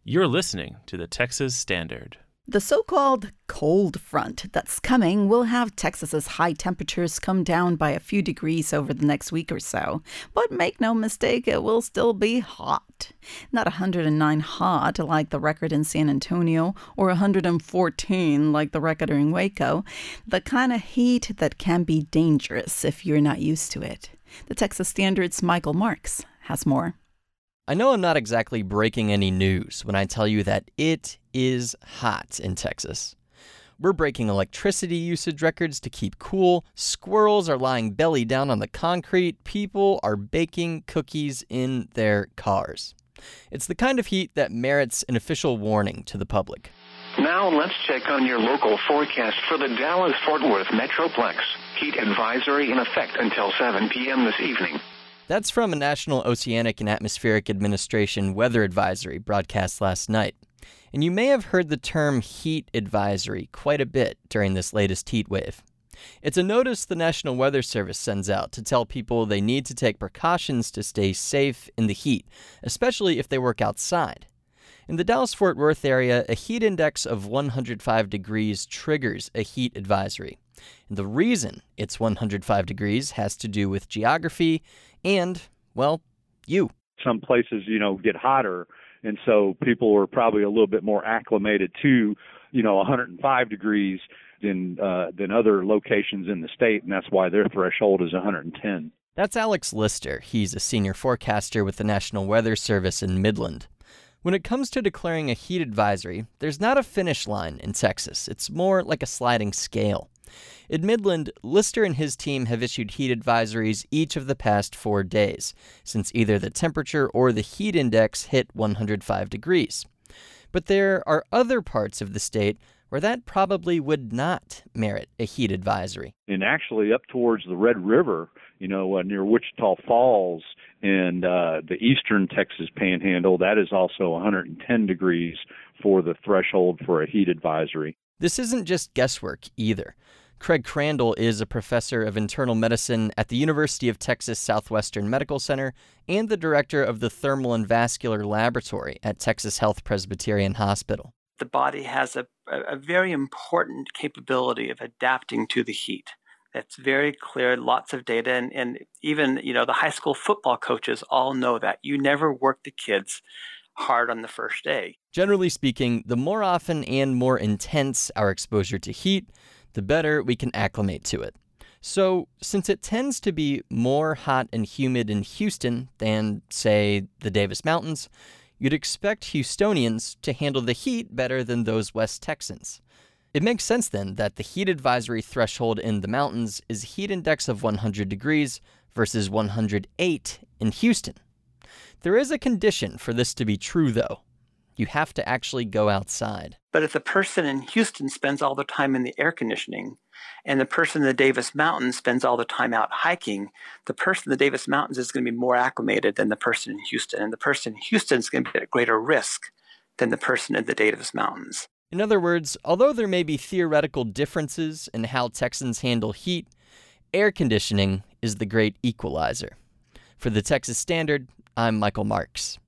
You're listening to the Texas Standard. The so-called cold front that's coming will have Texas's high temperatures come down by a few degrees over the next week or so. But make no mistake, it will still be hot. Not 109 hot like the record in San Antonio or 114 like the record in Waco. The kind of heat that can be dangerous if you're not used to it. The Texas Standard's Michael Marks has more. I know I'm not exactly breaking any news when I tell you that it is hot in Texas. We're breaking electricity usage records to keep cool, squirrels are lying belly down on the concrete, people are baking cookies in their cars. It's the kind of heat that merits an official warning to the public. Now let's check on your local forecast for the Dallas-Fort Worth Metroplex. Heat advisory in effect until 7 p.m. this evening. That's from a National Oceanic and Atmospheric Administration weather advisory broadcast last night. And you may have heard the term heat advisory quite a bit during this latest heat wave. It's a notice the National Weather Service sends out to tell people they need to take precautions to stay safe in the heat, especially if they work outside. In the Dallas-Fort Worth area, a heat index of 105 degrees triggers a heat advisory. And the reason it's 105 degrees has to do with geography and, well, you. Some places, get hotter, and so people are probably a little bit more acclimated to, 105 degrees than other locations in the state, and that's why their threshold is 110. That's Alex Lister. He's a senior forecaster with the National Weather Service in Midland. When it comes to declaring a heat advisory, there's not a finish line in Texas. It's more like a sliding scale. In Midland, Lister and his team have issued heat advisories each of the past 4 days, since either the temperature or the heat index hit 105 degrees. But there are other parts of the state where that probably would not merit a heat advisory. And actually up towards the Red River, near Wichita Falls and the eastern Texas Panhandle, that is also 110 degrees for the threshold for a heat advisory. This isn't just guesswork either. Craig Crandall is a professor of internal medicine at the University of Texas Southwestern Medical Center and the director of the Thermal and Vascular Laboratory at Texas Health Presbyterian Hospital. The body has a very important capability of adapting to the heat. That's very clear, lots of data, and even, the high school football coaches all know that. You never work the kids hard on the first day. Generally speaking, the more often and more intense our exposure to heat, the better we can acclimate to it. So, since it tends to be more hot and humid in Houston than, say, the Davis Mountains, you'd expect Houstonians to handle the heat better than those West Texans. It makes sense then that the heat advisory threshold in the mountains is a heat index of 100 degrees versus 108 in Houston. There is a condition for this to be true, though. You have to actually go outside. But if the person in Houston spends all the time in the air conditioning and the person in the Davis Mountains spends all the time out hiking, the person in the Davis Mountains is going to be more acclimated than the person in Houston. And the person in Houston is going to be at greater risk than the person in the Davis Mountains. In other words, although there may be theoretical differences in how Texans handle heat, air conditioning is the great equalizer. For the Texas Standard, I'm Michael Marks.